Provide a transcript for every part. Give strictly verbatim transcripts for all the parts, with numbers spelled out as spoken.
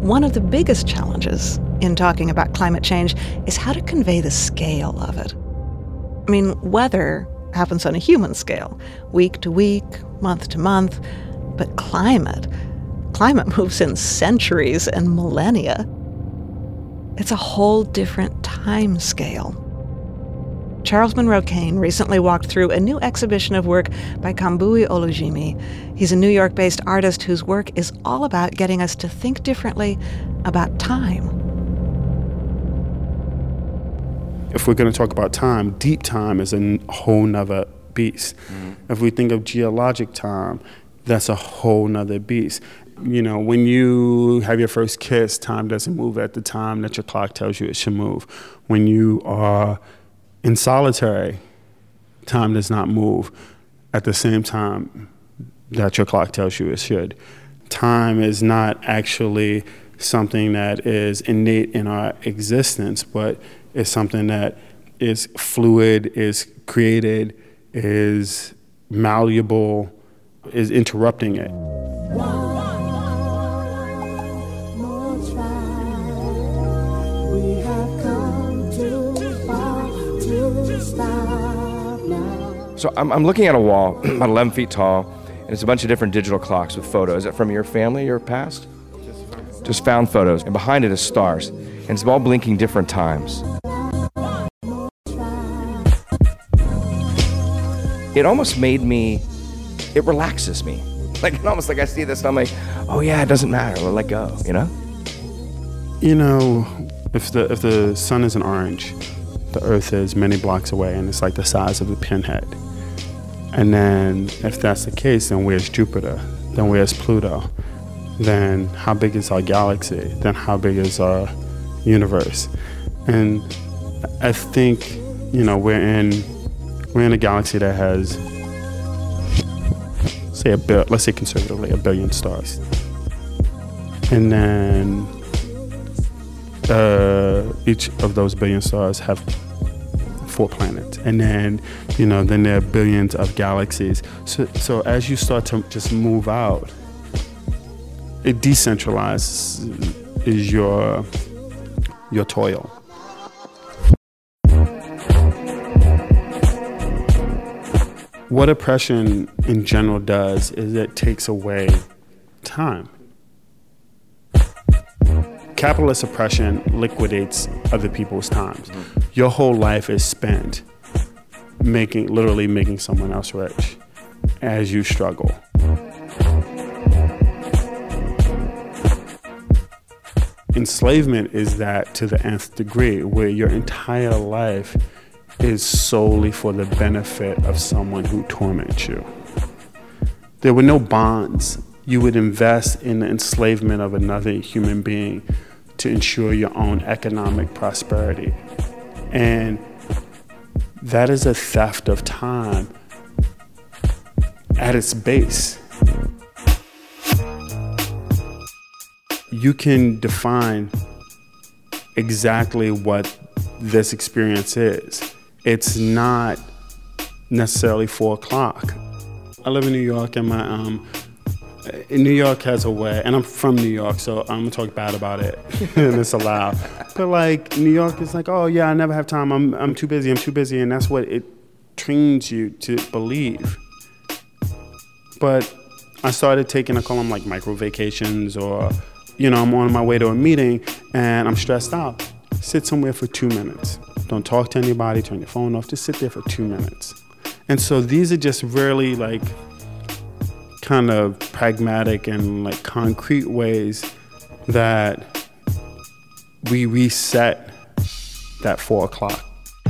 One of the biggest challenges in talking about climate change is how to convey the scale of it. I mean, weather happens on a human scale, week to week, month to month, but climate, climate moves in centuries and millennia. It's a whole different time scale. Charles Monroe Kane recently walked through a new exhibition of work by Kambui Olujimi. He's a New York-based artist whose work is all about getting us to think differently about time. If we're going to talk about time, deep time is a whole nother beast. Mm-hmm. If we think of geologic time, that's a whole nother beast. You know, when you have your first kiss, time doesn't move at the time that your clock tells you it should move. When you are in solitary, time does not move at the same time that your clock tells you it should. Time is not actually something that is innate in our existence, but it's something that is fluid, is created, is malleable, is interrupting it. So I'm, I'm looking at a wall, about eleven feet tall, and it's a bunch of different digital clocks with photos. Is it from your family, your past? Just found photos. And behind it is stars, and it's all blinking different times. It almost made me, it relaxes me. Like, it almost like I see this and I'm like, oh yeah, it doesn't matter, we'll let go, you know? You know, if the if the sun is an orange, the earth is many blocks away and it's like the size of a pinhead. And then if that's the case, then where's Jupiter? Then where's Pluto? Then how big is our galaxy? Then how big is our universe? And I think, you know, we're in we're in a galaxy that has, say a bil- let's say conservatively a billion stars. And then uh, each of those billion stars have four planets, and then you know then there are billions of galaxies. So, so as you start to just move out, it decentralizes is your your toil. What oppression in general does is it takes away time. Capitalist oppression liquidates other people's times. Your whole life is spent making, literally making someone else rich as you struggle. Enslavement is that to the nth degree, where your entire life is solely for the benefit of someone who torments you. There were no bonds. You would invest in the enslavement of another human being to ensure your own economic prosperity. And that is a theft of time at its base. You can define exactly what this experience is. It's not necessarily four o'clock. I live in New York, and my um, New York has a way, and I'm from New York, so I'm gonna talk bad about it, and it's allowed. But like New York is like, oh yeah, I never have time. I'm I'm too busy. I'm too busy, and that's what it trains you to believe. But I started taking, I call them like micro vacations, or you know, I'm on my way to a meeting and I'm stressed out. Sit somewhere for two minutes. Don't talk to anybody. Turn your phone off. Just sit there for two minutes. And so these are just really like kind of pragmatic and like concrete ways that we reset that four o'clock.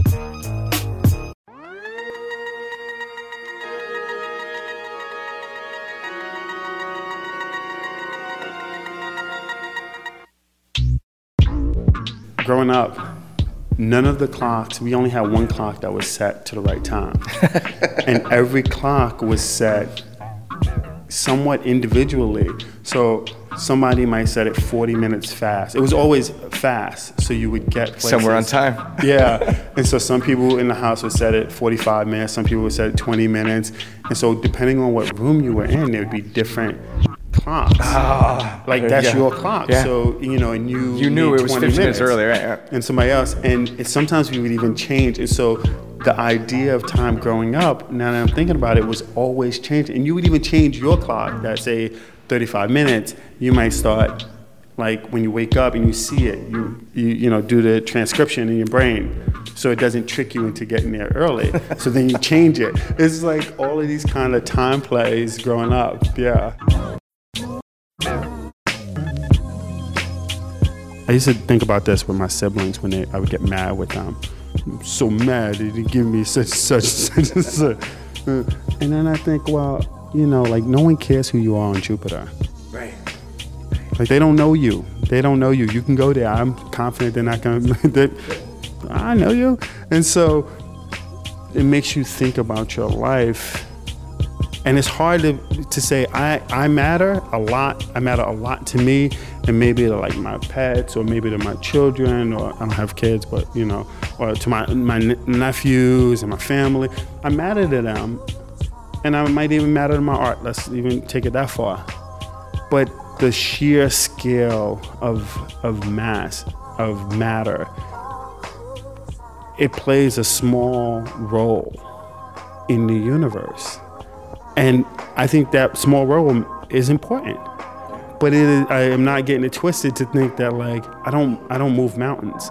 Growing up, none of the clocks, we only had one clock that was set to the right time. And every clock was set somewhat individually. So somebody might set it forty minutes fast. It was always fast, so you would get places. Somewhere on time. Yeah. And so some people in the house would set it forty-five minutes, some people would set it twenty minutes. And so depending on what room you were in, there would be different clocks. Ah, like that's yeah. your clock. Yeah. So you know, and you You knew need it was twenty fifteen minutes minutes earlier, right? Yeah. and somebody else. And it, sometimes we would even change. And so the idea of time growing up, now that I'm thinking about it, was always changing. And you would even change your clock that say thirty-five minutes. You might start like when you wake up and you see it, you you you know do the transcription in your brain, so it doesn't trick you into getting there early. So then you change it. It's like all of these kind of time plays growing up. Yeah. I used to think about this with my siblings when they, I would get mad with them. I'm so mad they didn't give me such such such and such. And then I think, well, you know, like no one cares who you are on Jupiter. Right. Like they don't know you. They don't know you. You can go there. I'm confident they're not gonna. They, I know you, and so it makes you think about your life. And it's hard to to say I I matter a lot. I matter a lot to me, and maybe to like my pets, or maybe to my children, or I don't have kids, but you know, or to my my nephews and my family. I matter to them, and I might even matter to my art. Let's even take it that far. But the sheer scale of of mass, of matter, it plays a small role in the universe. And I think that small role is important. But it is, I am not getting it twisted to think that like I don't I don't move mountains.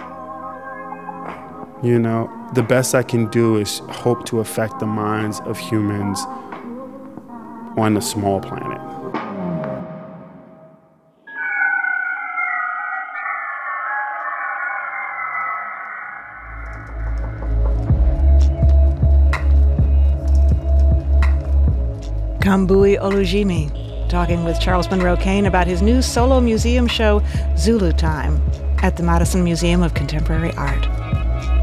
You know, the best I can do is hope to affect the minds of humans on a small planet. Kambui Olujimi, talking with Charles Monroe Kane about his new solo museum show, Zulu Time, at the Madison Museum of Contemporary Art.